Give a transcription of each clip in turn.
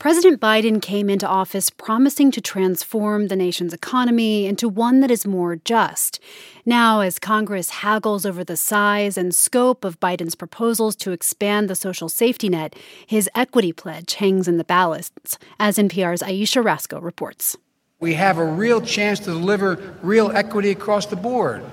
President Biden came into office promising to transform the nation's economy into one that is more just. Now, as Congress haggles over the size and scope of Biden's proposals to expand the social safety net, his equity pledge hangs in the balance, as NPR's Ayesha Rascoe reports. We have a real chance to deliver real equity across the board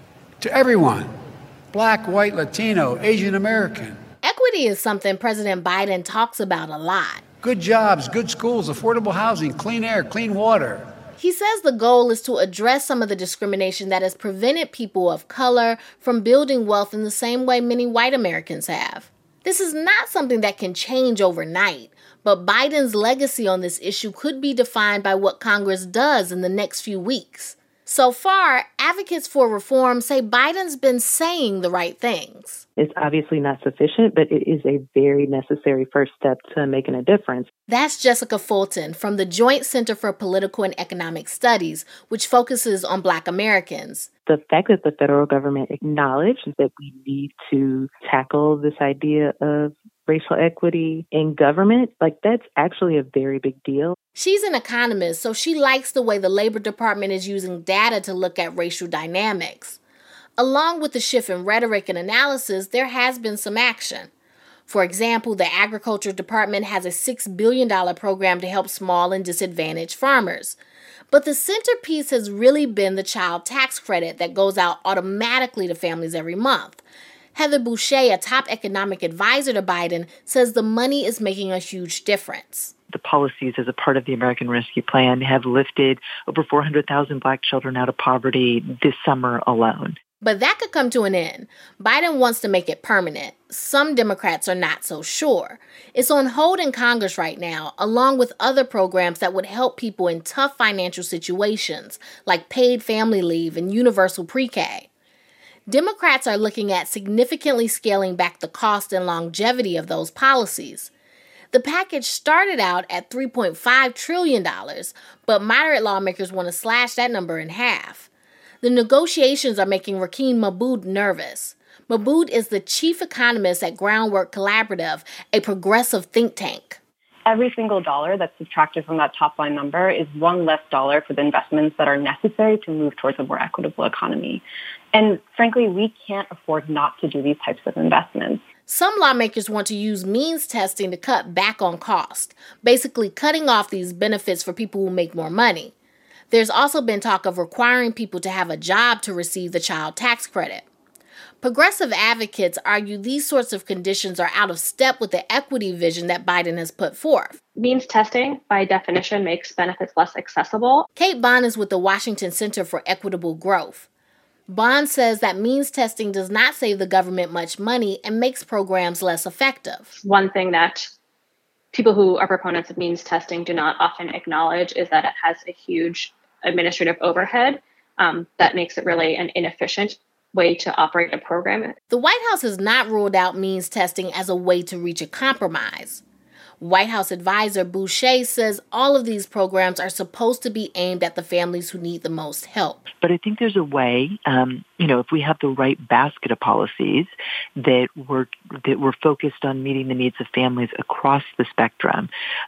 to everyone, Black, white, Latino, Asian American. Equity is something President Biden talks about a lot. Good jobs, good schools, affordable housing, clean air, clean water. He says the goal is to address some of the discrimination that has prevented people of color from building wealth in the same way many white Americans have. This is not something that can change overnight, but Biden's legacy on this issue could be defined by what Congress does in the next few weeks. So far, advocates for reform say Biden's been saying the right things. It's obviously not sufficient, but it is a very necessary first step to making a difference. That's Jessica Fulton from the Joint Center for Political and Economic Studies, which focuses on Black Americans. The fact that the federal government acknowledged that we need to tackle this idea of racial equity in government, that's actually a very big deal. She's an economist, so she likes the way the Labor Department is using data to look at racial dynamics. Along with the shift in rhetoric and analysis, there has been some action. For example, the Agriculture Department has a $6 billion program to help small and disadvantaged farmers. But the centerpiece has really been the child tax credit that goes out automatically to families every month. Heather Boucher, a top economic advisor to Biden, says the money is making a huge difference. The policies as a part of the American Rescue Plan have lifted over 400,000 Black children out of poverty this summer alone. But that could come to an end. Biden wants to make it permanent. Some Democrats are not so sure. It's on hold in Congress right now, along with other programs that would help people in tough financial situations, like paid family leave and universal pre-K. Democrats are looking at significantly scaling back the cost and longevity of those policies. The package started out at $3.5 trillion, but moderate lawmakers want to slash that number in half. The negotiations are making Rakeem Mahmoud nervous. Mahmoud is the chief economist at Groundwork Collaborative, a progressive think tank. Every single dollar that's subtracted from that top line number is one less dollar for the investments that are necessary to move towards a more equitable economy. And frankly, we can't afford not to do these types of investments. Some lawmakers want to use means testing to cut back on cost, basically cutting off these benefits for people who make more money. There's also been talk of requiring people to have a job to receive the child tax credit. Progressive advocates argue these sorts of conditions are out of step with the equity vision that Biden has put forth. Means testing, by definition, makes benefits less accessible. Kate Bond is with the Washington Center for Equitable Growth. Bond says that means testing does not save the government much money and makes programs less effective. One thing that people who are proponents of means testing do not often acknowledge is that it has a huge administrative overhead that makes it really an inefficient way to operate a program. The White House has not ruled out means testing as a way to reach a compromise. White House advisor Boucher says all of these programs are supposed to be aimed at the families who need the most help. But I think there's a way, if we have the right basket of policies that we're focused on meeting the needs of families across the spectrum,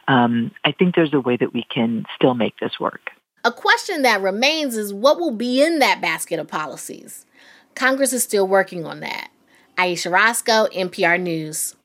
I think there's a way that we can still make this work. A question that remains is what will be in that basket of policies? Congress is still working on that. Ayesha Rascoe, NPR News.